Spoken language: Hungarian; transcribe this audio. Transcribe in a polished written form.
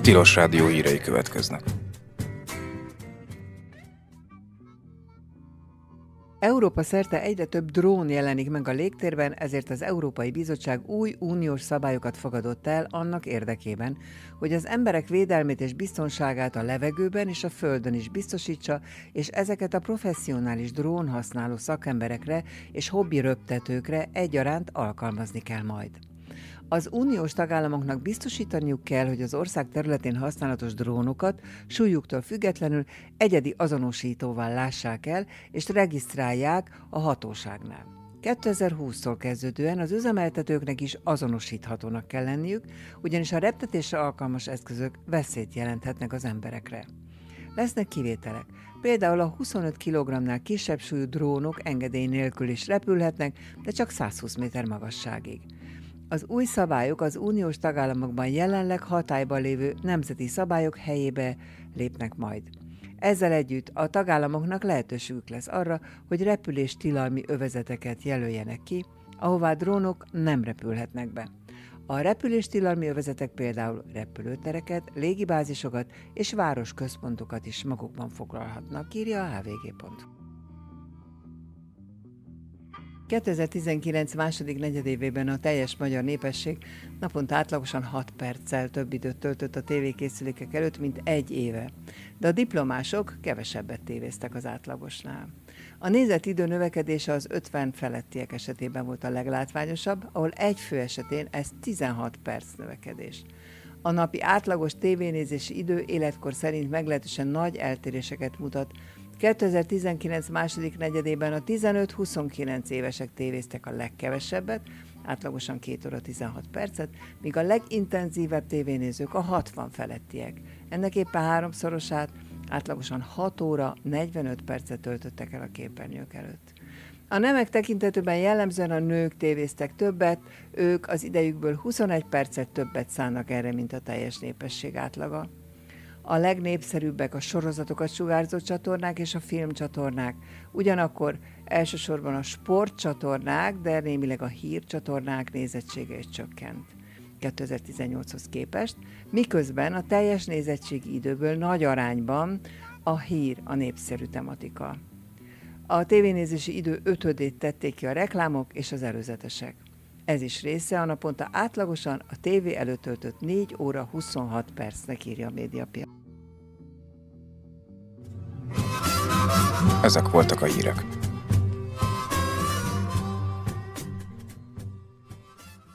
Tilos Rádió hírei következnek. Európa szerte egyre több drón jelenik meg a légtérben, ezért az Európai Bizottság új uniós szabályokat fogadott el annak érdekében, hogy az emberek védelmét és biztonságát a levegőben és a földön is biztosítsa, és ezeket a professzionális drón használó szakemberekre és hobbi röptetőkre egyaránt alkalmazni kell majd. Az uniós tagállamoknak biztosítaniuk kell, hogy az ország területén használatos drónokat súlyuktól függetlenül egyedi azonosítóval lássák el, és regisztrálják a hatóságnál. 2020-tól kezdődően az üzemeltetőknek is azonosíthatónak kell lenniük, ugyanis a reptetésre alkalmas eszközök veszélyt jelenthetnek az emberekre. Lesznek kivételek. Például a 25 kg-nál kisebb súlyú drónok engedély nélkül is repülhetnek, de csak 120 méter magasságig. Az új szabályok az uniós tagállamokban jelenleg hatályban lévő nemzeti szabályok helyébe lépnek majd. Ezzel együtt a tagállamoknak lehetőségük lesz arra, hogy repüléstilalmi övezeteket jelöljenek ki, ahová drónok nem repülhetnek be. A repüléstilalmi övezetek például repülőtereket, légibázisokat és városközpontokat is magukban foglalhatnak, írja a hvg.hu. 2019 második negyedévében a teljes magyar népesség naponta átlagosan 6 perccel több időt töltött a tévékészülékek előtt, mint egy éve. De a diplomások kevesebbet tévéztek az átlagosnál. A nézett idő növekedése az 50 felettiek esetében volt a leglátványosabb, ahol egy fő esetén ez 16 perc növekedés. A napi átlagos tévénézési idő életkor szerint meglehetősen nagy eltéréseket mutat. 2019 második negyedében a 15-29 évesek tévéztek a legkevesebbet, átlagosan 2 óra 16 percet, míg a legintenzívebb tévénézők a 60 felettiek. Ennek éppen háromszorosát, átlagosan 6 óra 45 percet töltöttek el a képernyők előtt. A nemek tekintetében jellemzően a nők tévéztek többet, ők az idejükből 21 percet többet szánnak erre, mint a teljes népesség átlaga. A legnépszerűbbek a sorozatokat sugárzó csatornák és a filmcsatornák. Ugyanakkor elsősorban a sportcsatornák, de némileg a hírcsatornák nézettsége is csökkent 2018-hoz képest, miközben a teljes nézettségi időből nagy arányban a hír a népszerű tematika. A tévénézési idő 5/5-ét tették ki a reklámok és az előzetesek. Ez is része a naponta átlagosan a tévé előtt töltött 4 óra 26 percnek, írja a Médiapiac. Ezek voltak a hírek.